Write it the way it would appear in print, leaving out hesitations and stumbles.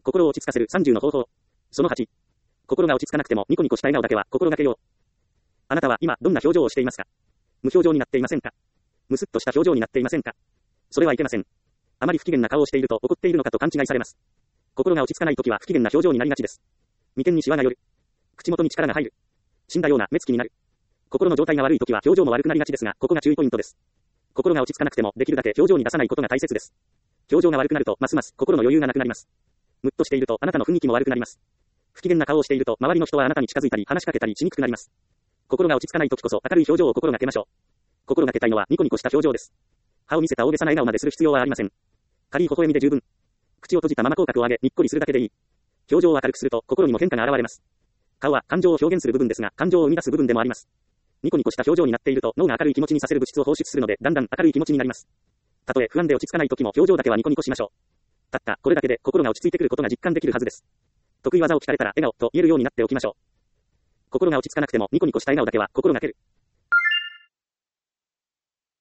心を落ち着かせる30の方法。その8。心が落ち着かなくてもニコニコした笑顔だけは心がけよう。あなたは今どんな表情をしていますか？無表情になっていませんか？むすっとした表情になっていませんか？それはいけません。あまり不機嫌な顔をしていると怒っているのかと勘違いされます。心が落ち着かないときは不機嫌な表情になりがちです。眉間にシワが寄る。口元に力が入る。死んだような目つきになる。心の状態が悪いときは表情も悪くなりがちですが、ここが注意ポイントです。心が落ち着かなくてもできるだけ表情に出さないことが大切です。表情が悪くなるとますます心の余裕がなくなります。むっとしているとあなたの雰囲気も悪くなります。不機嫌な顔をしていると周りの人はあなたに近づいたり話しかけたりしにくくなります。心が落ち着かないときこそ明るい表情を心がけましょう。心がけたいのはニコニコした表情です。歯を見せた大げさな笑顔までする必要はありません。軽い微笑みで十分。口を閉じたまま口角を上げにっこりするだけでいい。表情を明るくすると心にも変化が現れます。顔は感情を表現する部分ですが、感情を生み出す部分でもあります。ニコニコした表情になっていると脳が明るい気持ちにさせる物質を放出するので、だんだん明るい気持ちになります。たとえ不安で落ち着かない時も表情だけはニコニコしましょう。たったこれだけで心が落ち着いてくることが実感できるはずです。得意技を聞かれたら笑顔と言えるようになっておきましょう。心が落ち着かなくてもニコニコした笑顔だけは心がける。